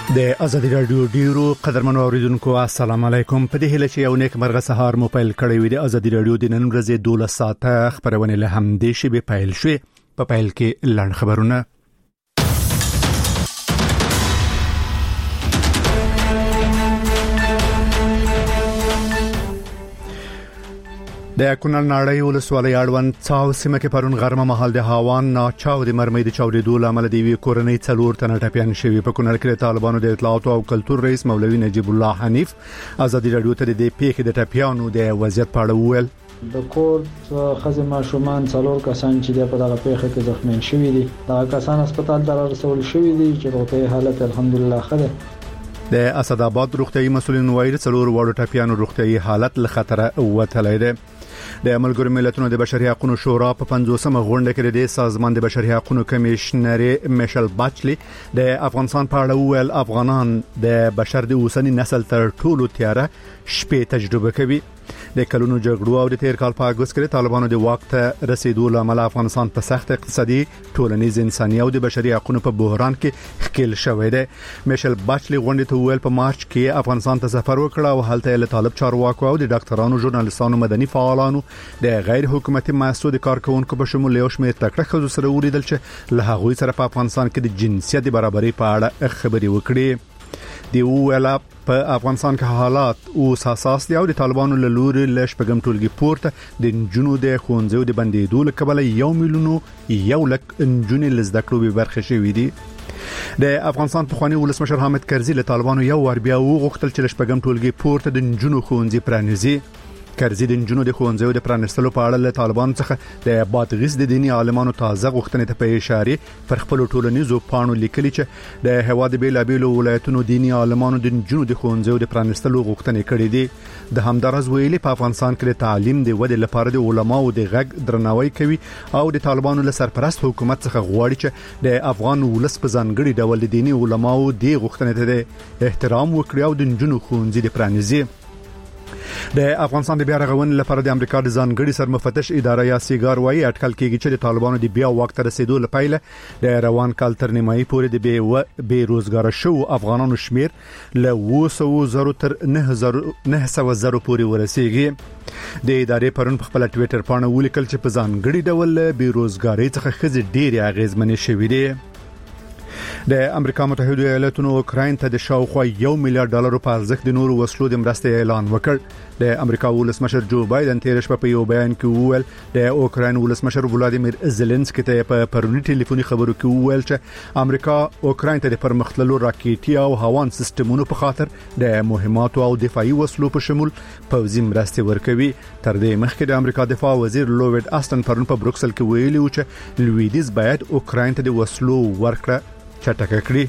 د ازادي رادیو ډیرو قدرمنو اوریدونکو السلام علیکم. په دې هله چې یو نیک مرغه سهار مو پیل کړی وي. د ازادي رادیو د نن ورځې 12 ساعته خبرونه له همدې شی به پیل شوي. په پیل کې لاند خبرونه. د کونړ ناړۍ ولسوالۍ اړوند څاو سیمه کې پرون غرمه مهال د هاوان ناچاو د مرمۍ د چاودېدو لامل د وی کورنۍ څلور تنه ټپيان شوي. په کونړ کې د طالبانو د اطلاعات او کلتور رئیس مولوي نجیب الله حنیف ازادي رادیو ته د پیښې د ټپيانو د وضعیت په اړه وویل. د کور خزمه شومان څلور کسان چې په دغه پیښه کې زخمیان شوي دي. دا کسان هسپتال ته رسول شوي دي چې روغتي حالت الحمدلله ښه ده. د اسداباد روغتي مسولین وایي څلور وړو ټپيانو روغتي حالت له خطره وتلی دی. د ملګرو ملتونو د بشري حقوقو شورا په 50مه غونډه کې د سازمان د بشري حقوقو کمشنر میشل باچلی د افغانستان په اړه ویل افغانان د بشر د اوسنی نسل تر ټولو تیاره شپې تجربه کوي. د کلونو جګړو او د تیر کال په اگست کې طالبانو د واک ته رسیدو لامل افغانستان په سخت اقتصادي ټولنیز انساني او د بشري حقوقو په بحران کې ښکیل شوی دی. میشل باچلی غونډه ته ویل په مارچ کې افغانستان ته سفر وکړ او هلته له طالب چارواکو او د ډاکټرانو ژورنالستانو مدني فعالانو د غیر حکومتي مؤسسو د کارکونکو په شمول یو شمېر تکړه خزو سره ولیدل چې له هغوی سره په افغانستان کې د جنسیت برابرۍ په اړه خبرې وکړي. دی ویلا په افغانستان کې حالات او حساس دي او د طالبانو له لوري له شپږم ټولګي پورته د جنونو د خونځو د بندیدو لکبل 1 میلیون یو لک جنونو لزدکړو به برخه شوې دي. د افغانستان پخوانی ولسمشر حامد کرزي له طالبانو یو ور بیا وغوښتل چې شپږم ټولګي پورته د جنونو خونځي پرانیزي. کرزي د جنونو د خونځو د پرانستلو په اړه له طالبانو څخه د بادغیس د دینی عالمانو تازه غوښتنې ته په اشاره پر خپل ټولنیزو پاڼو لیکلي چې د هوا د بیلابیلو ولایتونو دینی عالمانو د جنونو د خونځو د پرانستلو غوښتنې کړې دي. د همدارز ویلي په افغانستان کې د تعلیم د ودې لپاره د علماو د غږ درناوی کوي او د طالبانو له سرپرست حکومت څخه غواړي چې د افغان ولس په ځانګړي ډول د دینی علماو د غوښتنې ته احترام وکړي او د جنونو خونځي د پرانیزي. د افغانستان د بیا رغونې لپاره د امریکا د ځانګړي سرمفتش اداره یا سیګار وايي اټکل کېږي چې د طالبانو د بیا وخت رسیدو لپاره د روان کال تر نیمایي پورې د بے روزګار شو افغانانو شمیر له 200,000 تر 900,000 پورې ورسیږي. د ادارې پرون په خپل ټوئیټر باندې ولیکل چې په ځانګړي ډول بے روزګاری څخه خزي ډېری اغیزمنې شوې دي. د امریکا متحده ایالاتونو اوکراین ته د شاوخوا $1 میلیارډ په ارزښت د نورو وسلو د مرستې اعلان وکړ. د امریکا ولسمشر جو بایدن تیر شپه په یو بیان کې وویل د اوکراین ولسمشر ولادیمیر زيلنسکي ته په پرونی ټلیفوني خبرو کې وویل چې امریکا اوکراین ته د پرمختللو راکېټي او هوان سیستمونو په خاطر د مهماتو او دفاعي وسلو په شمول پوځي مرستې ورکوي. تر دې مخکې د امریکا دفاع وزیر لوید آستن پرون په بروکسل کې ویلي و چې لویدیز باید اوکراین ته د وسلو ورکړه چټک کړي.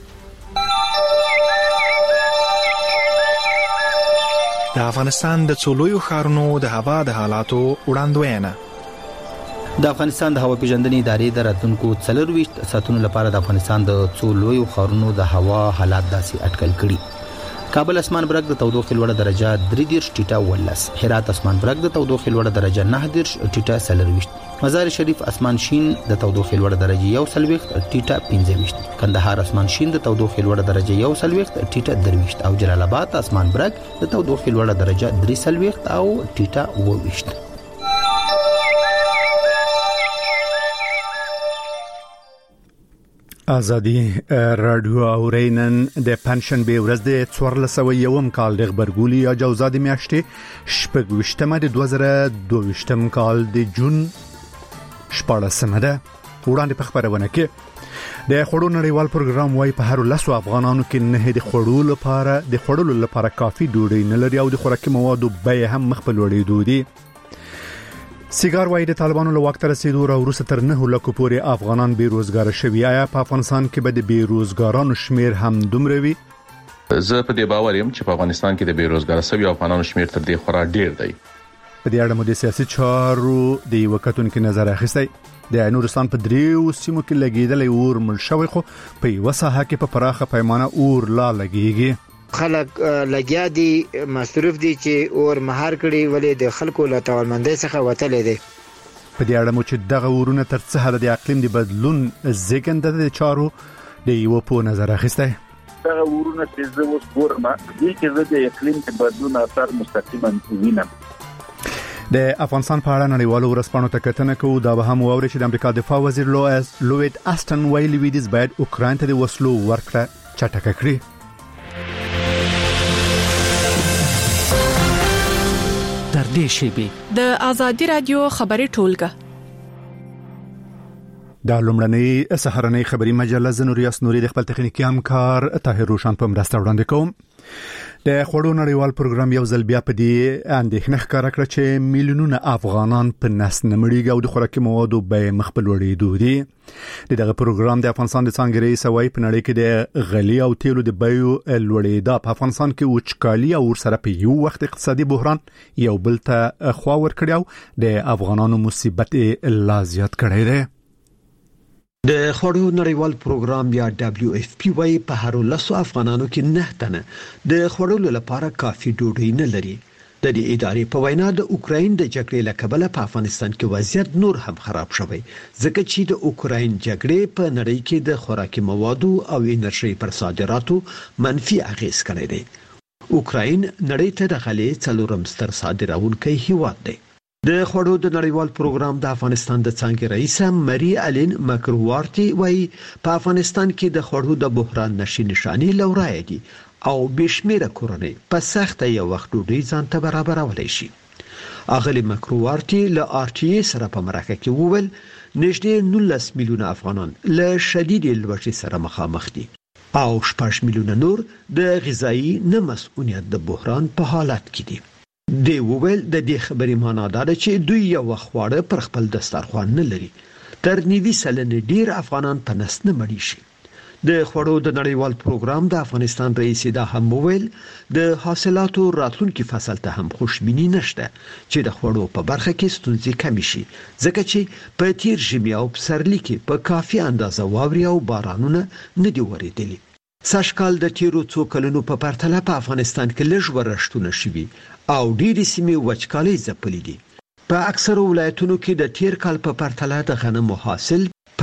د افغانستان د څولویو ښارونو د هوا د حالاتو وړاندوینه. د افغانستان د هوا پیژندنې ادارې د راتلونکو 24 ساعتونو لپاره د افغانستان د څولویو ښارونو د هوا حالات داسې اټکل کړي. کابل اسمان برګ د تودوخې لوړه درجه 33 ټیټه 18. هرات اسمان برګ د تودوخې لوړه درجه 9 ټیټه 40. مزار شریف اسمان شین د تودوخې لوړه درجه 21 ټیټه 25. کندهار اسمان شین د تودوخې لوړه درجه 21 ټیټه 23 او جلال آباد اسمان برګ د تودوخې لوړه درجه 23 او ټیټه 22. ازادي رادیو اورینن د پنشن به ورځ د 1401 کال د خبرګولي یا جوزا د میاشتې شپږ د 2022 کال د جون 14 ده. وړاندې په خبرونه کې د خړو نړیوال پروګرام وايي په هر 10 افغانانو کې نه د خړولو لپاره کافي ډوډۍ نه لري او د خوراکي موادو بیه هم مخ په لوړېدو دي. سیګار وايي د طالبانو له وخت رسیدو وروسته تر 9 لک پورې افغانان بے روزګار شوي. آیا په افغانستان کې به د بے روزګارانو شمیر هم دومره وي؟ زه په دې باور یم چې په افغانستان کې د بے روزګار شوي افغانانو شمیر تر دې خورا ډیر دی. په دې اړه مو د سیاسي چارو د وکټونکو نظر اخیستی. د نورستان په دریو سیمو کې لګیدلې اور مړ شوی خو په یو ساحه کې په پراخه پیمانه اور لا لګیږي. خلک لګیا دي مصروف دي چې اور مهار کړي ولې د خلکو له توانمندۍ څخه وتلې دي. په دې اړه مو چې دغه ورونه تر څه حد د اقلیم د بدلون زیږنده د چارو د یو په نظر اخیسته. دا ورونه چې زه اوس ګورم دې کې د اقلیم بدلون اثر مستقیما وینم. د افغانستان په اړه نړیوالو ورځپاڼو ته کتنه کوو. دا به هم واوري چې د امریکا دفاع وزیر لوید آستن ویلي ویدیز باید اوکراین ته د وسلو ورکړه چټکه کړي. در دې شیبه د آزادي رادیو خبري ټولګه د لومړنۍ سهارنۍ خبري مجله زنوریاس نوري د خپل تخنیکی همکار طاهر روشن په مرسته وړاندې کوم. د خوړو نړیوال پروګرام یو ځل بیا په دې اندېښنه ښکاره کړه چې میلیونونه افغانان په نس نمړي او د خوراکي موادو بیې مخ په لوړېدو دي. دغه پروګرام د افغانستان د څانګې رئیس وای په نړۍ کې د غلي او تیلو د بیو لوړېدا په افغانستان کې وچکالي او ورسره په یو وخت اقتصادي بحران یو بل ته خوا ور کړی او د افغانانو مصیبت لا زیات کړی دی. د خوړو نړیوال پروګرام یا WFP وايي په هر 10 افغانانو کې 9 تنه د خوړو لپاره کافي ډوډۍ نه لري. د دې ادارې په وینا د اوکراین د جګړې له کبله په افغانستان کې وضعیت نور هم خراب شوی ځکه چې د اوکراین جګړې په نړۍ کې د خوراکي موادو او انرژي پر صادراتو منفي اغیز کړی دی. اوکراین نړۍ ته د غلې څلورم ستر صادرونکی هیواد دی. د خوړو د نړیوال پروګرام د افغانستان د څانګې رئیس مری الین مکروارتي وايي په افغانستان کې د خوړو د بحران نشانی لورای دي او بشمیره کورنۍ په سخته یو وخت ډوډۍ ځان ته برابرولای شي. اغلی مکروارتي له RTA سره په مرکه کې وویل نږدې 19 میلیونه افغانان له شدید لوږې سره مخامخ دي او 6 میلیونه نور د غذایی نه مسؤلیت د بحران په حالت کې دي. دی وویل د دې خبرې معنا دا ده چې دوی یو خواړه پر خپل دسترخوان نه لري. تر 90% ډیر افغانان په نس نه مړي شي. د خوړو د نړیوال پروګرام د افغانستان رئیس دا هم وویل د حاصلاتو راتلونکي فصل ته هم خوشبینی نشته چې د خوړو په برخه کې ستونزې کم شي ځکه چې په تیر ژمي او پسرلي کې په کافي اندازه واوري او بارانونه نه دی ورېدلي. سږکال د تیرو څو کلونو په پرتله په افغانستان کې لږ ورښتونه شوي او ډېری سیمې وچکالۍ ځپلې دي. په اکثرو ولایتونو کې د تیر کال په پرتله د غنمو حاصل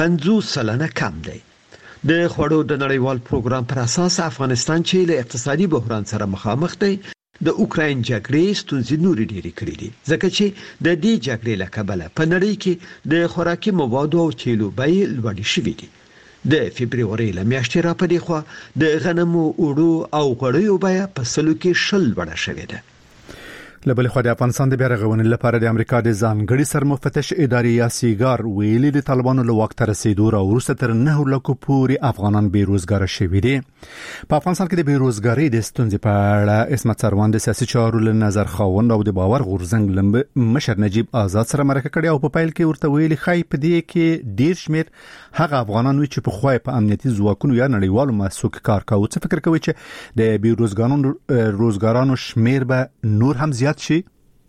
50% کم دی. د خوړو د نړیوال پروګرام پر اساس افغانستان چې له اقتصادي بحران سره مخامخ دی د اوکراین جګړې ستونزې نورې ډېرې کړې دي ځکه چې د دې جګړې له کبله په نړۍ کې د خوراکي موادو او تیلو بیې لوړې شوې دي. د فبرवरी له میاشتې را پدې خو د غنمو اوړو او غوړیو بیه په سلو کې 10 لوړه شوې ده. لبل خو د افغانستان د بیرغونې لپاره د امریکا د ځانګړي سرمفتش ادارې یا سیګار ویلي د طالبانو له وخت رسیدو را وروسته تر 9 لک پورې افغانان بیروزګار شوي دي. په افغانستان کې د بیروزګاری د ستونزې په اړه اسمت سروان د سیاسي چارو له نظر خاوند او د باور غورځنګ لمب مشر نجیب آزاد سره مرکه کړې او په پایل کې ورته ویلي خای په دې کې ډیر شمیر هغه افغانان وي چې په خوای په امنیتي ځواکونو یا نړیوالو مسوک کار کوي. څه فکر کوي چې د بیروزګارانو شمیر به نور هم زیات شي؟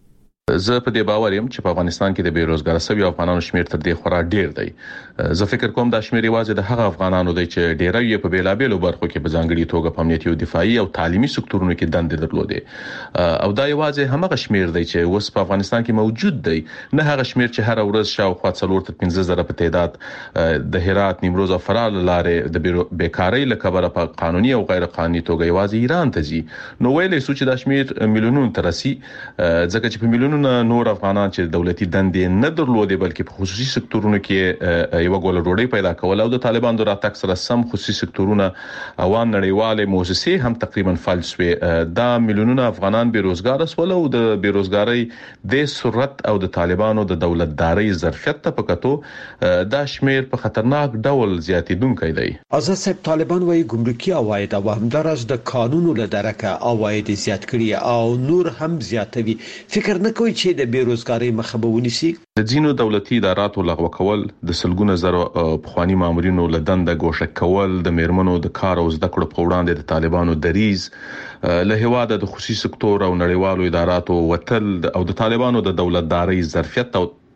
زه په دې باور یم چې په افغانستان کې د بیروزګار سوي افغانانو شمیر تر دې خورا ډیر دی. زه فکر کوم دا شمیر یوازې د هغه افغانانو دی چې ډیری یې په بیلابېلو برخو کې په ځانګړي توګه په امنیتي او دفاعي او تعلیمي سکتورونو کې دندې درلودې او دا یوازې همغه شمیر دی چې اوس په افغانستان کې موجود دی، نه هغه شمیر چې هر ورځ شاوخوا 4 تر 15 زره په تعداد د هرات، نیمروز او فراه لارې د بیکاری له کبله په قانوني او غیر قانوني توګه یوازې ایران ته ځي. نو ویلې سوچ دا شمیر میلیونونو ته رسي ځکه چې په میلیونونو نور افغانان چې دولتي دندې نه درلودې بلکې په خصوصي سکتورونو کې یو ګول ډوډۍ پیدا کول او د طالبانو د راتګ سره سم خصوصي سکتورونه او نړیوالې مؤسسې هم تقریبا فلج شوې. دا میلیونونه افغانان بیروزګار شول او د بیروزګاری د سرعت او د طالبانو د دولتداري ظرفیت ته پکاتو دا شمیر په خطرناک ډول زیاتیدونکی دی. آزاد صاحب طالبان وايي ګمرکي عواید او همدارس د قانونو له درکه عواید زیات کړي او نور هم زیاتوي. فکر نه کوي چې د بیروزګاری مخه به ونیسي؟ د ځینو دولتي اداراتو لغوه کول، د سلګونه زره پخوانی مامورینو له دنده ګوښه کول، د میرمنو د کار او زده کړو په وړاندې د طالبانو دریز، له هواده د خصوصي سکتور او نړیوالو اداراتو وتل او د طالبانو د دولتداري ظرفیت او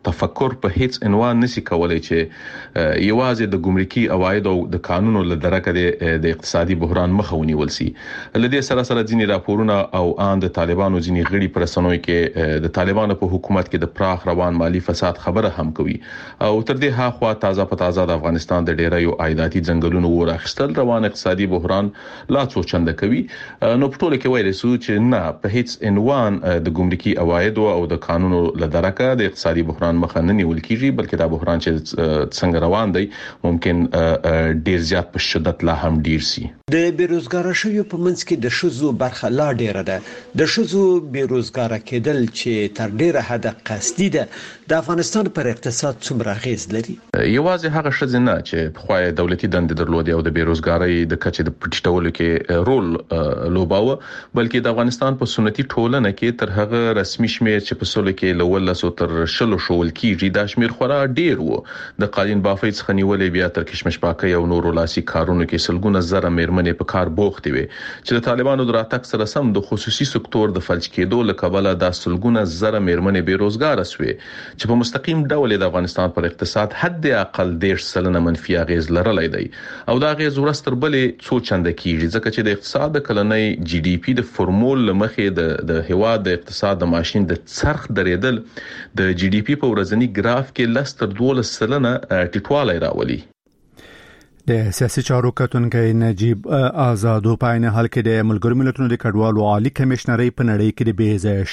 تفکر په هیڅ عنوان نشي کولای چې یوازې د ګمرکي عواید او د قانونو له درکه د اقتصادي بحران مخه ونیول شي. لدې سره سره ځینې راپورونه او ان د طالبانو ځینې غړي پر سنوي کې د طالبانو په حکومت کې د پراخ روان مالی فساد خبره هم کوي او تر دې هاخوا تازه په تازه د افغانستان د ډیرایو عایداتي ځنګلونو ورخصتل روان اقتصادي بحران لا څو چنده کوي. نو په ټوله کې ویل شو چې نه په هیڅ عنوان د ګمرکي عواید او د قانونو له درکه د اقتصادي بحران مخه نه نیول کیږي، بلکې دا بحران چې څنګه روان دی ممکن ډیر زیات په شدت لا هم ډیر شي. د بیروزګار شویو په منځ کې د شذو برخه لا ډیره ده. د شذو بیروزګار کېدل چې تر ډیره حد قصدي ده د افغانستان پر اقتصاد څومره اغیز لري؟ یوازې هغه شذ نه چې په خوای دولتي دندې درلودي او د بیروزګاری د کچې د پټیټولو کې رول لوباوه، بلکې د افغانستان په سنتي ټولنه کې تر هغه رسمي شمیر چې په سول کې لول سو تر شلو شول کیږي دا شمیر خورا ډیر وو. د قالین بافي څخه نیولې بیا تر کشمش پاکي او نورو لاسي کارونو کې سلګونه زره میرمنې په کار بوخت وي چې د طالبانو د راتګ سره سم د خصوصي سکتور د فلج کېدو له کبله د سلګونه زره میرمنې بیروزګار شوي چې په مستقیم ډول د افغانستان پر اقتصاد حد اقل 10% منفي اغیز لرلای دی او دا اغیز ورستر بلې څو چنده کیږي ځکه چې د اقتصاد د کلنۍ جی ډي پی د فورمول لمخې د هواد د اقتصاد د ماشين د څرخ درېدل د جی ډي پی په ورځنی ګراف کې لستر 12% ټیټوالی راولي. د سیاسي چارو کتونکي نجیب آزادو په عین حال کې د ملګرو ملتونو د کډوالو عالی کمشنري په نړۍ کې د بیځای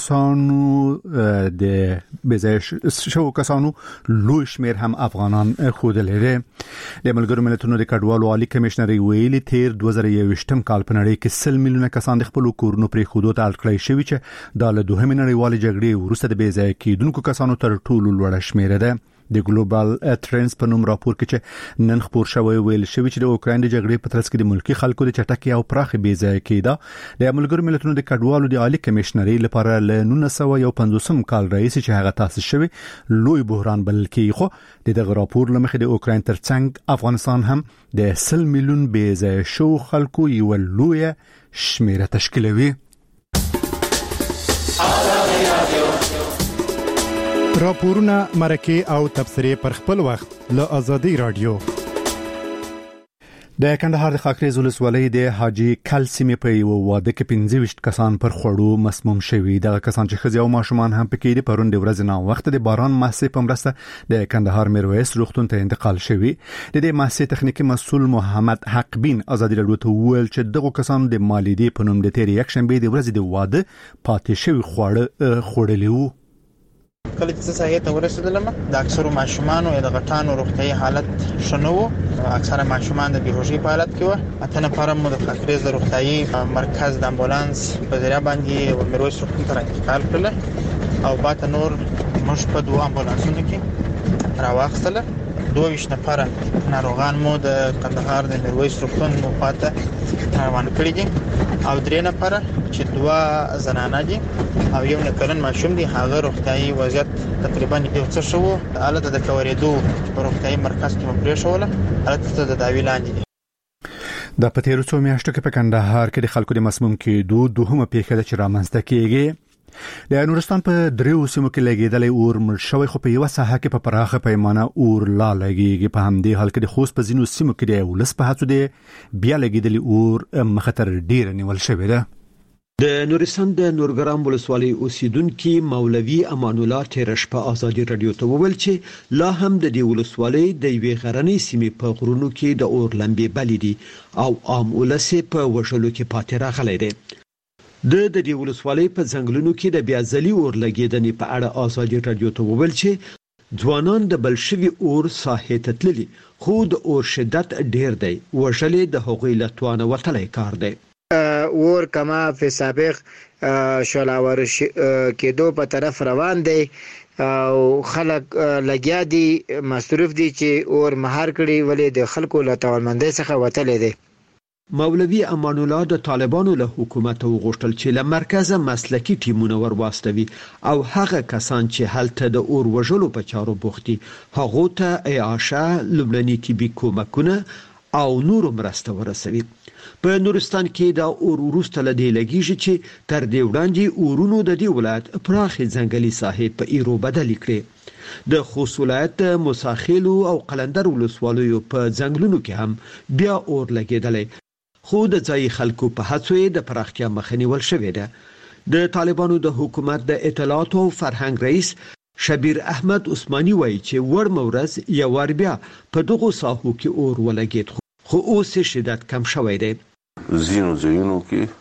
شو کسانو لوی شمیر هم افغانان خود لري. د ملګرو ملتونو د کډوالو عالی کمشنري ویلي تیر 2021م کال په نړۍ کې 100 میلیونه کسان د خپل کورونو پرې خودو ته اړ کړی شوی چې د دوهمې نړیوالې جګړې وروسته د بیځای کېدونکو کسانو تر ټولو لوړه شمیر ده. د ګلوبال ټرندز په نوم راپور کې چې نن خبر شوی ویل شوی چې د اوکرين د جګړې په ترڅ کې د ملکی خلکو د چټکي او پراخ بیځای کېده د ملګرو ملتونو د کډوالو د عالی کمشنري لپاره ل 1950 کال رئیس چې هغه تاسیس شوی لوی بحران بلل کې خو د راپور لمخې د اوکرين ترڅنګ افغانستان هم د 100 میلیون بیځای شو خلکو یو لوی شمیره تشکیلوي. راپورونه مرکه او تبصره پر خپل وخت له آزادي رادیو. د کندهار د خاکریز ولسوالۍ د حاجی کلسمی په یو واده کې 25 کسان پر خوړو مسموم شوي. د کسان چې خزي او ماشومان هم پکې دي پرون د ورځې نه وخت د باران محصې په مرسته د کندهار میرویس روغتون ته انتقال شوي. د دې محصې تخنیکی مسؤل محمد حق بین آزادي رادیو ته ویل چې دغه کسان د مالیدي په نوم د تیر یک شنبه د ورځې د واده پاتې شوي خوړلي وو. کله چې ساحه ته ورسېدلم د اکثرو ماشومانو د غټانو روغتيایي حالت شنو اکثره ماشومان د بیهوشي په حالت کې و. اته نفر مو د خاکریز د روغتيایي مرکز د امبولانس په ذریعہ باندې میرویس روغتون ته انتقال کړل او باته نور مش په دوه امبولانسونو کې راوښتل. 22 نفر ناروغان مو د کندهار د میرویس روغتون مخاطه روان کړی دي او 3 نفر چې 2 زنانه دي او یو نکلن ماشوم دي هغه روغتيایي وضعیت تقریبا یو څه شو حالت د کوریدو په روغتيایي مرکز کې مپرې شوله حالت ته د داوی لاندې دي. د پتیرو څو میاشتو کې په کندهار کې د خلکو د مسموم کېدو دوهمه پیښه چې رامنځته کیږي. د نورستان په دریو سیمو کې لګیدلې اور مړ شوی خو په یو ساحه کې په پراخه پیمانه اور لا لګیږي. په همدې حال کې د خوست په ځینو سیمو کې د ولس په هڅو دی بیا لګیدلې اور مخاطر ډیر نیول شوی ده. د نورستان د نورګرام ولسوالۍ اوسیدونکو مولوي امان الله تیرش په آزادي رادیو ته وویل چې لا هم د دې ولسوالۍ د یوې غرنۍ سیمې په غرونو کې د اور لمبې بلې دي او عام ولس په وشلو کې پاتې راغلی دی. د دې ولسوالۍ په ځنګلونو کې د بیا ځلي اور لګیدنې په اړه آزادي رادیو ته وویل چې ځوانان د بلشوي اور ساحې ته تللي خو د اور شدت ډیر دی وشلې د هغوی لتوانه وتلی کار دی. اور کما په سابق شولاور کېدو په طرف روان دی او خلک لګیا دي مصروف دي چې اور مهار کړي ولې د خلکو له توانمندۍ څخه وتلی دی. مولوي امان الله د طالبانو له حکومت وغوښتل چې له مرکزه مسلکی ټیمونه ورواستوي او هغه کسان چې هلته د اور وژلو په چارو بوختي هغه ته اعاشه لومړني طبي کومکونه او نور مرسته ورسوي. په نورستان کې د اور وروسته لدی لګیږي چې تر دې وړاندې اورونو د دې ولایت پراخ ځنګلي ساحې په ایرو بدل کړي. د خوست ولایت مساخیلو او قلندر ولسوالیو په ځنګلونو کې هم بیا اور لګیدلې، خو د ځای خلکو په هڅو د پراختیا مخه نیول شوې ده. د طالبانو د حکومت د اطلاعات او فرهنګ رئیس شبیر احمد عثماني وایي چې ور مورز یو ور بیا په دغه ساحو کې اور ولګید، خو اوس شدت کم شوی دی. زینو زینو کې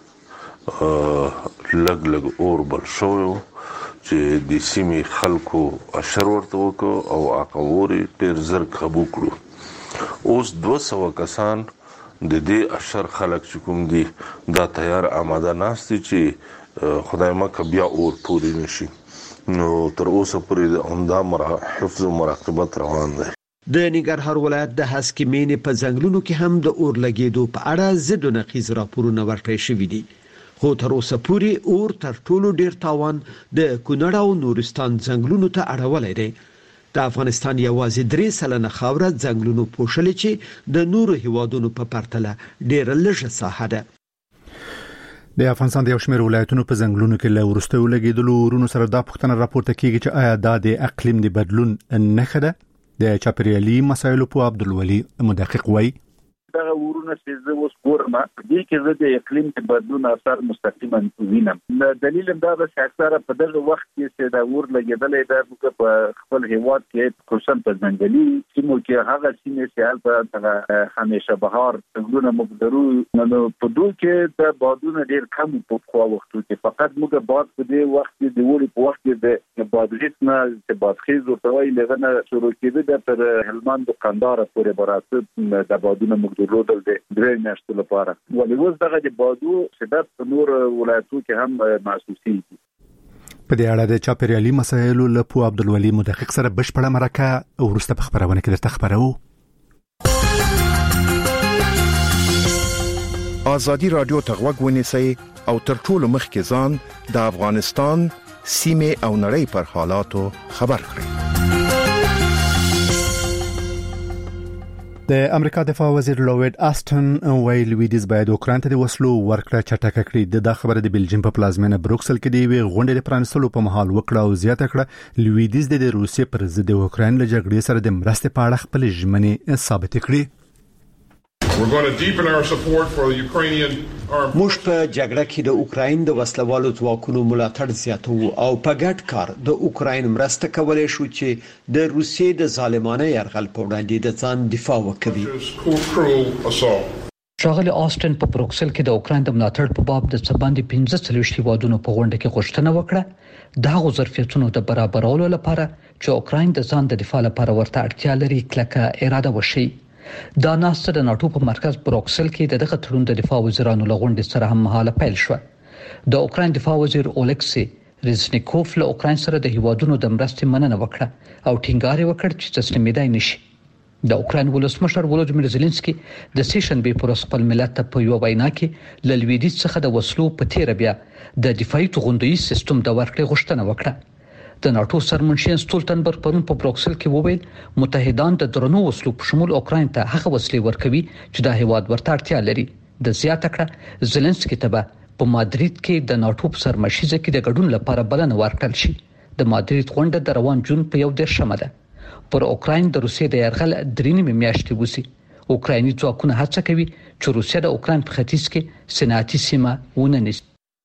لګ اور بل شوی چې د سیمې خلکو اشر ورته وکړو او اقوري ډېر زر قبول کړو. اوس 200 کسان د دې اشر خلک چې کوم دي دا تیار آماده ناستي چې خدای مکه بیا اور پوری نشي. نو تر اوسه پورې همدا حفظ او مراقبت روان دی. د ننګرهار ولایت د هسکې مینې په ځنګلونو کې هم د اور لګیدو په اړه ضد نقیض راپورونه ورکړل شوي دي، خو تر اوسه پورې اور تر ټولو ډیر تاوان د کونړ او نورستان ځنګلونو ته اړولې دی. د افغانستان یوازې 3% خاوره ځنګلونو پوښلې چې د نورو هیوادونو په پرتله ډیر لږه ساحه ده. د افغانستان د یو شمېر ولایتونو په ځنګلونو کې له وروستیو لګیدلو اورونو سره دا پوښتنه راپورته کیږي چې آیا دا د اقلیم د بدلون نښه ده؟ د چاپیریالي مسایلو په عبدالولي مدقق وایي دغه ورونه چې زه اوس ګورم دې کې زه د اقلیم په بدلون اثر مستقیما وینم. دلیل دا ده چې اکثره په دغه وخت کې چې دا ور لګیدلې ده په خپل هیواد کې خصوصا په ځنګلي سیمو کې هغه سیمې چې هلته همیشه بهار څنګه مقدرو نو په دوی کې د بادونو ډیر کم په خو وختو کې فقط موږ باد په دې وخت کې د وړي په وخت کې د بادریتنا چې بادخیز او توي لغنه شروع کېده د پر هلمند او قندهار پورې برابر د بادونو درلودل د درې میاشتو لپاره، ولې اوس دغه د بادو شدت په نور ولایتونو کې هم محسوسیږي. په دې اړه د چاپیریالي مسایلو له پو عبدالولي مدقق سره بشپړه مرکه ورسته په خبرونه کې درته خبرو. ازادي رادیو ته غوږ ونیسئ او تر ټولو مخکې ځان د افغانستان سیمه او نړۍ پر حالاتو خبر کړئ. د امریکا دفاع وزیر لوید آستن ویل لویدیز باید اوکراین ته د وسلو ورکړه چټکه کړي. د خبره د بلجیم په پلازمینه بروکسل کې دی غونډې د پرانستلو په محل وکړه او زیاته کړه لویدیز د روسیې پر ضد د اوکراین له جګړې سره د مرستې په اړه خپل ژمنې ثابت کړي. موږ په جګړه کې د اوکراین د وسلوالو ځواکونو ملاتړ زیاتو او په ګډ کار د اوکراین مرسته کولای شو چې د روسیې د ظالمانه یرغل په وړاندې د ځان دفاع وکړي. ښاغلی آستن په بروکسل کې د اوکراین د ملاتړ په باب د څباندې 15 هیوادونو په غونډه کې غوښتنه وکړه د هغو ظرفیتونو د برابرولو لپاره چې اوکراین د ځان د دفاع لپاره ورته اړتیا لري کلکه اراده وشي. دا ناسته د ناتو په مرکز بروکسل کې د دغه تړون د دفاع وزیرانو له غونډې سره هم مهاله پیل شو. د اوکراین دفاع وزیر اولکسی ریزنیکوف له اوکراین سره د هیوادونو د مرستې مننه وکړه او ټینګار وکړ چې تسلیمېدای نشي. د اوکراین ولسمشر ولودیمیر زيلنسکي د سیشنبې پر خپل ملت ته په یو وینا کې ل لویدیځ څخه د وسلو په تیر بیا د دفاعي توغندوي سیستم د ورکړې غوښتنه وکړه. د ناتو سرمنشین ستولتنبرګ پرون په بروکسل کې وویل متحدان د درنو وسلو په شمول اوکراین ته هغه وسلې ورکوي چې د هیواد ورته اړتیا لري. د زیاته کړه زيلنسکي ته په مادرید کې د ناتو په سرمشيزه کې د ګډون لپاره بلنه ورکړل شي. د مادرید غونډه د روان جون په 1 ده. پر اوکراین د روسیې د يرغل 3 میاشتې وسی. اوکرایني ځواکونه هڅه کوي چې روسیه د اوکراین په ختیځ کې صنعتي سیمه ونني.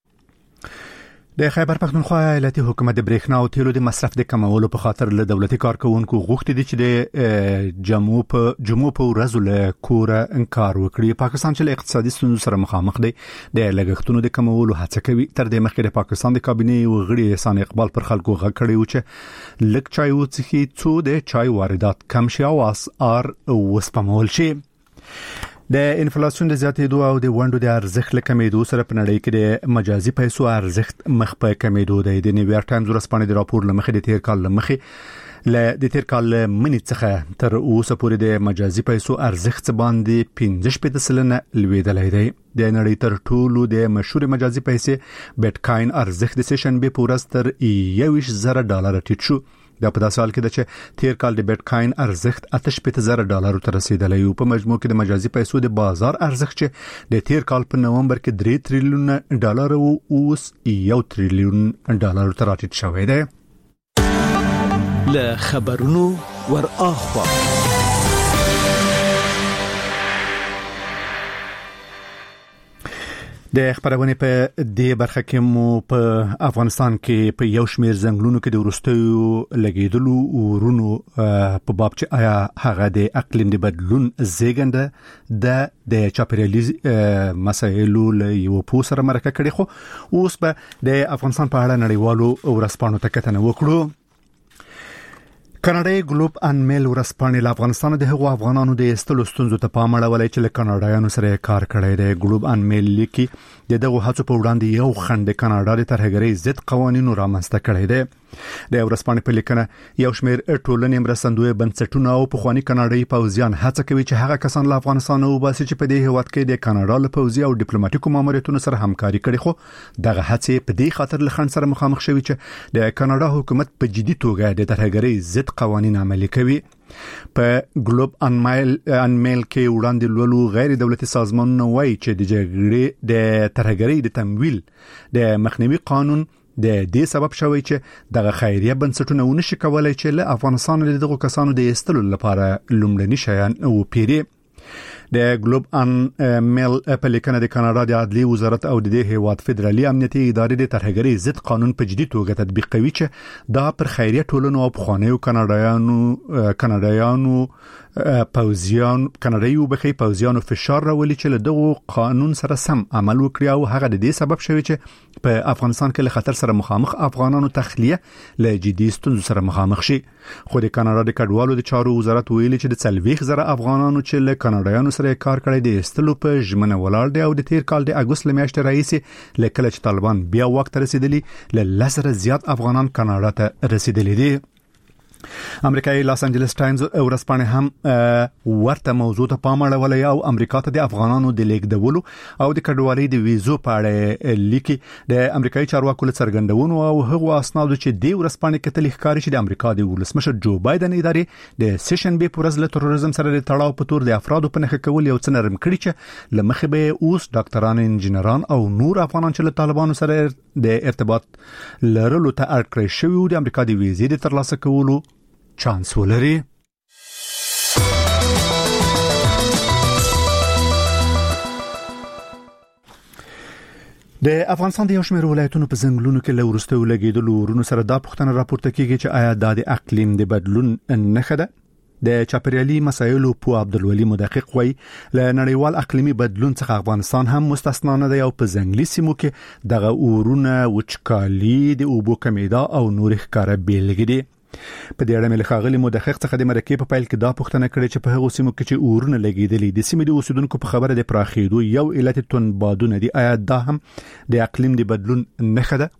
د خیبر پختونخوا ایالتي حکومت د برېښنا او تیلو د مصرف د کمولو په خاطر له دولتي کارکونکو غوښتي دي چې د جمعو په ورځو له کوره انکار وکړي. پاکستان چې له اقتصادي ستونزو سره مخامخ دی د لګښتونو د کمولو هڅه کوي. تر دې مخکې د پاکستان د کابینې وغړي احسان اقبال پر خلکو غږ کړی و چې لږ چای وڅښي څو د چای واردات کم شي او اسعار وسپمول شي. د انفلیشن د زیاتېدو او د وندو د ارزښت لکمېدو سره په نړۍ کې د مجازي پیسو ارزښت مخ په کمیدو دی. د نیویارک ټایمز ورځپاڼې د راپور لمخې د تیر کال لمخې د تیر کال منی څخه تر اوسه پورې د مجازي پیسو ارزښت باندې 15% لویدلی دی. د نړۍ تر ټولو د مشهور مجازي پیسې بیت کاین ارزښت د سیشنبې په ورځ تر $21,000 ټیټ شو. دا په داسې حال کې ده چې تیر کال د بیت کاین ارزښت $58,000 ته رسیدلی او په مجموع کې د مجازي پیسو د بازار ارزښت چې د تیر کال په نومبر کې $3 تریلیون او اوس $1 تریلیون ته راټیټ شوی دی. له خبرونو ور اخوا. د خبرونه په دې برخه کې مو په افغانستان کې په یو شمېر ځنګلونو کې د ورستیو لګیدلو ورونو په باب چې آیا هغه د اقلیم د بدلون زیږنده د چاپیریالي مسایلو له یو پوسره مرکه کړي، خو اوس به د افغانستان په اړه نړیوالو ورسپانو ته کتنه وکړو. کاناډای ګلوب ان میل ورسپانې له افغانستان د هغو افغانانو د استلو ستونزو ته پام اړولی چې له کاناډایانو سره کار کړی دی. ګلوب ان میل لیکي د دغو هڅو په وړاندې یو خنډ د کاناډا د ترهګرۍ ضد قوانینو رامنځته کړی دی. د ورسپانې په لیکنه یو شمېر ټولنې مرستندوی بنسټونه او پخواني کاناډایي پوځیان هڅه کوي چې هغه کسان له افغانستان وباسي چې په دې هیواد کې د کاناډا له پوځي او ډیپلوماټیکو ماموریتونو سره همکاري کړي، خو دغه هڅې په دې خاطر له خنډ سره مخامخ شوي چې د کاناډا حکومت په جدي توګه د ترهګرۍ ضد قوانین عملي کوي. په ګلوب ان میل کې وړاندې لولو غیر دولتي سازمانونه وایي چې د جګړې د ترهګرۍ د تمویل د مخنیوي قانون د دې سبب شوی چې دغه خیریه بنسټونه ونشي کولای چې له افغانستان له دغو کسانو د ایستلو لپاره لومړني شیان وپیري. د ګلوب ان میل په لیکنه د کاناډا د عدلي وزارت او د دې هیواد فدرالي امنیتي ادارې د ترهګرۍ ضد قانون په جدي توګه تطبیق کوي چې دا پر خیریه ټولنو او پخوانیو کاناډایانو پوځیانو فشار راولي چې له دغو قانون سره سم عمل وکړي او هغه د دې سبب شوی چې په افغانستان کې له خطر سره مخامخ افغانانو تخلیه له جدي ستونزو سره مخامخ شي. خو د کاناډا د کډوالو د چارو وزارت ویلي چې د 40,000 افغانانو چې له کاناډایانو سره کار کړی د استلو په ژمنه ولاړ دی او د تیر کال د اګوست میاشتې راهیسې له کله چې طالبان بیا واک ته رسیدلی له 10,000 زیات افغانان کاناډا ته رسیدلی دي. امریکایي لاس انجلس ټایمز ورسپانې هم ورته موضوع ته پام اړولی او امریکا ته د افغانانو د لیږدولو او د کډوالۍ د ویزو په اړه لیکي. د امریکایي چارواکو له څرګندونو او هغو اسنادو چې د ورسپانې کتل ښکاري چې د امریکا د ولسمشر جو بایدن ادارې د سیشن بي پر له تروریزم سره د تړاو په تور د افرادو په نښه کول یو څه نرم کړي چې لمخې به اوس ډاکټران، انجینران او نور افغانان چې له طالبانو سره د ارتباط لرلو ته اړ کړی شوي او د امریکا د ویزې د ترلاسه کولو چانس ولري. د افغانستان د یو شمېر ولایتونو په ځنګلونو کې له وروستیو لګیدلو ورونو سره دا پوښتنه راپورته کیږي چې آیا دا د اقلیم د بدلون نښه ده. د چاپیریالي مسایلو په عبدالولي مدقق وایي له نړیوال اقلیمي بدلون څخه افغانستان هم مستثنا نه دی او په ځنګلي سیمو کې دغه ورونه وچکالي، د اوبو کمیدا او نور ښکاره بیلګې دي. په دې اړه مې له ښاغلي مدقق څخه د مرکې په پیل کې دا پوښتنه کړې چې په هغو سیمو کې چې اورونه لګېدلي د سیمې د اوسیدونکو په خبره د پراخېدو یو علت توندبادونه دي، آیا دا هم د اقلیم د بدلون نښه ده؟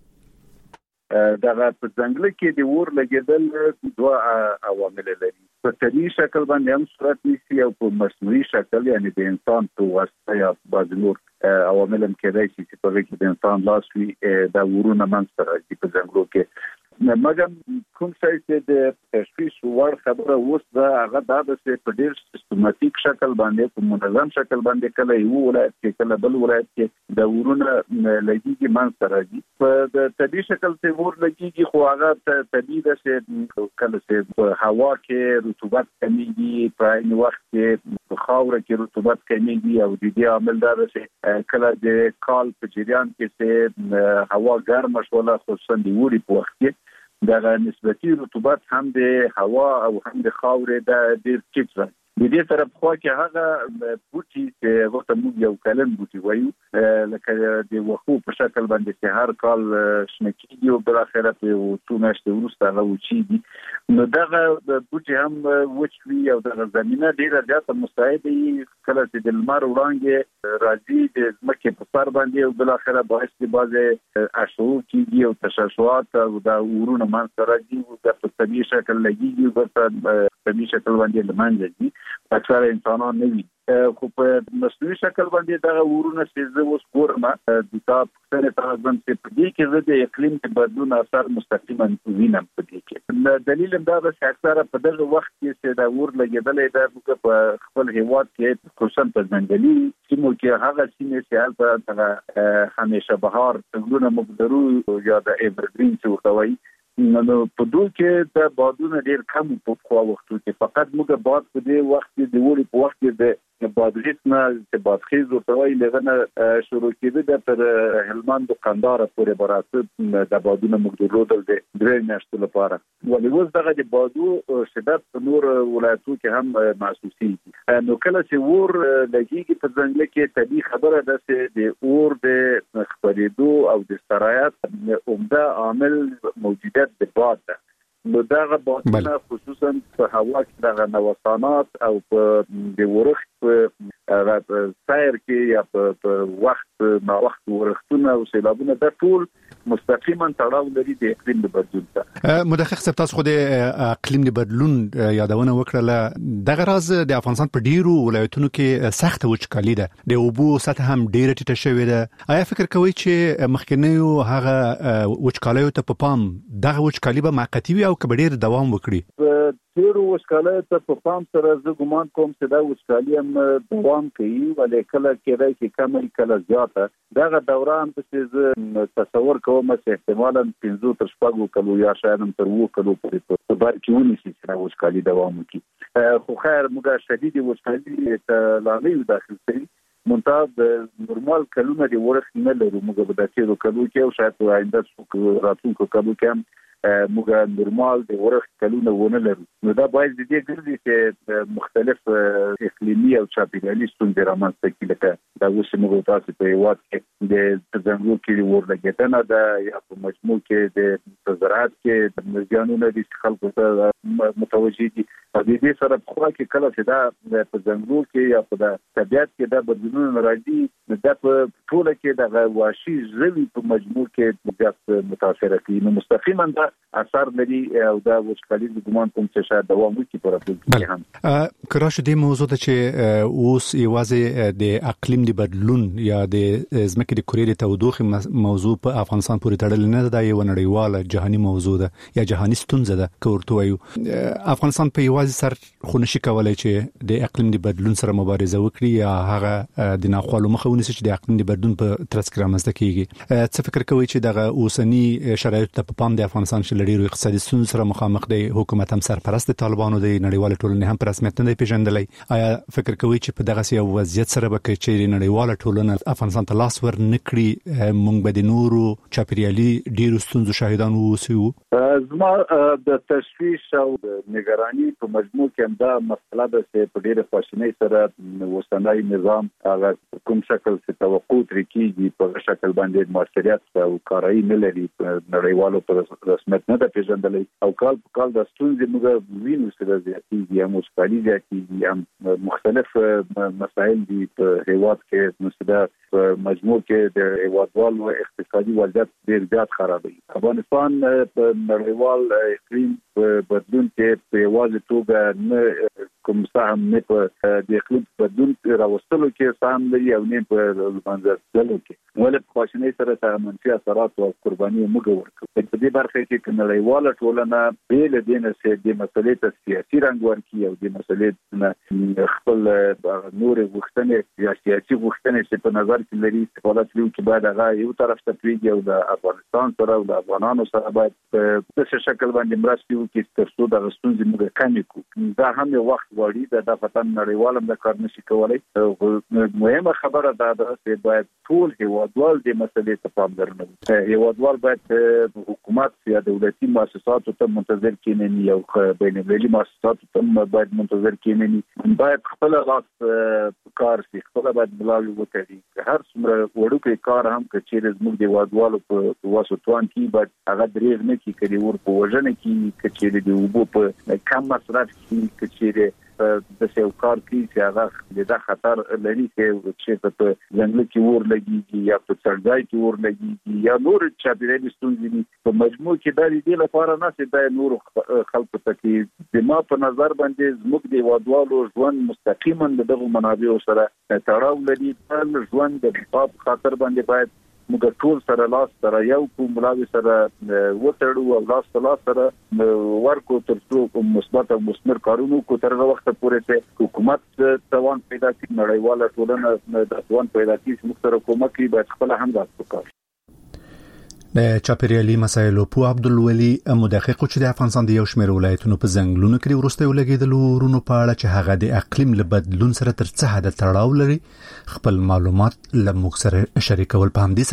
دغه په ځنګل کې د اور لګېدل دوه عوامل لري. په طبیعي شکل باندې هم صورت نیسي او په مصنوعي شکل یعنی د انسان په واسطه یا بعض نور عوامل هم کېدای شي چې په کې د انسان لاس وي د ورونه منځته راځي په ځنګلو کې. مګر کوم څه چې د تشخیص وړ خبره اوس دا هغه دا چې په ډېر سیستماتیک شکل باندې په منظم شکل باندې کله یو ولایت کې کله بل ولایت کې د ورونه لګيږي منځته راځي. په د طبيعي شکل ته ور لګيږي خو هغه طبيعي ده چې کله چې په هوا کې رطوبت کمیږي، په عین وخت کې په خاور کې رطوبت کمیږي او د دې عامل دا چې کله د کال په جریان کې چې هوا ګرمه شوله خصوصا د وړي په وخت کې دا نسبتي رطوبت هم د هوا او هم د خاورې د ډېر ټیټ راځي. د دې طرف خو کې هغه بوټي چې وخت موږ یو کلن بوټي وایو لکه د وخو په شکل باندې چې هر کال شنکېږي او بل اخره په څو میاشتې وروسته هغه وچیږي، نو دغه بوټي هم وچوي او دغه زمینه ډېره زیاته مساعده وي. کله چې د لمر وړانګې راځي د ځمکې په سر باندې او بل اخره باعث د بعضې اشعو کېږي او تشعشعات او د اورونه منځته راځي او په طبیعي شکل لګېږي او په طبیعي شکل باندې له منځه ځي. اکثر انسانان نه وي خو په مصنوعي شکل باندې دا ورونه چې زه اوس ګورم د تاسو سره تاسو چې په دې کې زه د اقلیم د بدلون اثر مستقیما وینم. په دې کې دلیل دا ده چې اکثر په دغه وخت کې چې دا ور لګیدلې ده په خپل هیواد کې خصوصا په ځنګلي سیمو کې هغه سیمې چې هلته همیشه بهار څنګه مقدرو یا د ایورګرین څه ورته وایي نو په دوی کې د بادونو ډیر کم په خو وختو کې فقط موږ باد په دې وخت کې د وړي په وخت کې د بادریتنا چې بادخیز ورته لغنه شروع کېده د پر هلمند او قندهار پورې برابر د بادونو موږ درلودل د درې میاشتو لپاره ولې اوس دغه د بادو شدت په نور ولایتو کې هم محسوسي نو کله چې ور لګيږي په ځنګل کې طبي خبره ده چې د اور د خبرېدو او د سرایت عمده عامل موجودیت د باد ده نو دغه بادونه خصوصا په هوا کې دغه نوسانات او په د ورښت سایر کې یا په وخت ما وخت ورښتونه او سیلابونه د ټول مستقیما تړاو لري د اقلیم د بدلون سره مدقق څه تاسو خو د اقلیم د بدلون یادونه وکړه دغه راز د افغانستان په ډیرو ولایتونو کې سخت وچکالي ده د اوبو سطح هم ډیره ټیټه شوې ده آیا فکر کوئ چې مخکنیو هغه وچکالي ته په پام دغه وچکالي به موقتی وي او کبډیر دوام وکړي تیر وشکاله ته په پام سره زه ګمان کوم چې دا وشکالي هم دوام کوي ولې کله کېدای چې کم کله زیاته دغه دوران چې تصور کوم چې احتمالاً 15 تر 16 کلو یا شاید تر 2 کلو پورې په بار کې ونی چې دا وشکالي دوام وکړي خو خیر موږ شدید وشکالي ته لاندې داخل شي منتاب نورمال کلونه دی ورخ نه لرو موږ به د تیرو کلو کې او شاید آینده څو راتلونکو کلو کې هم موږ نورمال د ورخ کلونه ونه لرو نو دا باید د دې ګرځي چې مختلف اقلیمي او چاپیریالي ستونزې رامنځته کړي لکه دا اوس موږ تاسو په یوات کې د ځنګلو کې ورلګیدنه ده یا په مجموع کې د زراعت کې د ځانونو د خلکو ته متوجي دي په دې سره په کې کله چې دا په ځنګلو کې یا په طبيعت کې دا بدلونونه راځي دا په ټول کې د واشي ژوي په مجموع کې زیات متاثر کوي نو مستقیما دا اثر لري او دا وشکالي د ګمان کوم چې شاید دوام وکړي په راتلونکي کې هم کراش دې موضوع ته چې اوس یوازې د اقلیم د بدلون یا د ځمکې د کورې د تودوخې موضوع په افغانستان پورې تړل نه ده یو نړیواله جهاني موضوع ده یا جهاني ستونزه ده کوورته وایو افغانستان په یوازې سر خو نشي کولای چې د اقلیم د بدلون سره مبارزه وکړي یا هغه د ناخوالو مخه ونیسي چې د اقلیم د بدلون په ترڅ کې رامنځته کیږي څه فکر کوئ چې دغه اوسنی شرایط ته په پام د افغانستان چې لړیرو اقتصادي ستونزو سره مخامخ دی حکومت هم سرپرست طالبانو دی نړیواله ټولنه هم پر رسمیت نه پیژندلای آیا فکر کوئ چې په دغه یو وضعیت سره به چې نړیواله ټولنه افغانستان ته لاس ور نکړي مونږ به د نورو چاپیریالي ډیرو ستونزو شاهدان ووسو زما د تشویش او نگرانی په مجموع کې هم دا مسله ده چې په ډیره خواشینۍ سره وسنۍ نظام هغه کوم شکل چې توقع ترې کیږي په شکل باندې موثریت او کارایی نه لري نړیوالو په رسمیت نه پیژندلای او کال په کال د ستونزې موږ وینو چې زیاتېږي یا مشکلې زیاتېږي یا مختلف مسایل دي په هیواد کې نو په مجموع کې د هیوادوالو اقتصادي وضعیت ډیر زیات خرابوي افغانستان په نړیوال اقلیم بدلون کې په یوازې توګه نه کوم سهم نه په د اقلیم بدلون راوستلو کې سهم لري او نه په منځلو کې ولې په خواشینۍ سره ته منفي اثرات او قرباني موږ ورکوو په دې برخه کې نړیواله ټولنه بیل دینه چې د مسلې ته سیاسي رنګ ورکړي او د مسلې خپل نور غوښتنې یا سیاسي غوښتنې چې په نظر کې لري استفاده کوي چې باید هغه یو طرف ته پیږي او د افغانستان سره او د افغانانو سره باید په څه شکل باندې مرستې وکړي ترڅو د ستونزې موږ کمې کړو دا هم یو وخت غواړي د فتن نړیوالم د کار نشي کولای مهمه خبره ده چې باید ټول هیوادوال د مسلې ته پاملرنه وکړي هیوادوال باید حکومت یا دولتي مؤسساتو ته منتظر کېنني او بین المللي مؤسساتو ته باید منتظر کېنني باید خپل لاس کار شي خپل باید بلاوي وکړي هر څومره وړوکی کار هم کچېر زموږ د هیوادوالو په واسطوان کې باید هغه درېغ نه کې کړي ور په وژنه کې کچېر د وبو په کم مصرف کې کچېر د څو کار کې چې هغه د خطر لري چې په ځنګل کې ور لګيږي یا په څړځای کې ور لګيږي یا نور چاپیریالي ستونزې په مجموع کې د دې لپاره نه چې د نور خلکو ته کې د ما په نظر باندې زموږ د وادوالو ژوند مستقیما دغه منابع سره تړاو لري تل ژوند د په خاطر باندې باید موږ ټول سره لاس سره یو کوم ملاوي سره وټړو او لاس سره ورکو ترڅو مثبت او مثمر کارونه کو تر وخت پورې چې حکومت توان پیدا کړي نړیواله ټولنه د توان پیدا کړي چې موږ سره کومک کوي باید خپل هم ځات وکړي د چاپیریالي مسایلو په عبدالولي مدقق چې د افغانستان د یو شمېر ولایتونو په ځنګلونو کې ورسته ولګیدلو ورونو په اړه چې هغه د اقلیم له بدلون سره تر څه حد تړاو لري خپل معلومات له موږ سره شریکول په همدې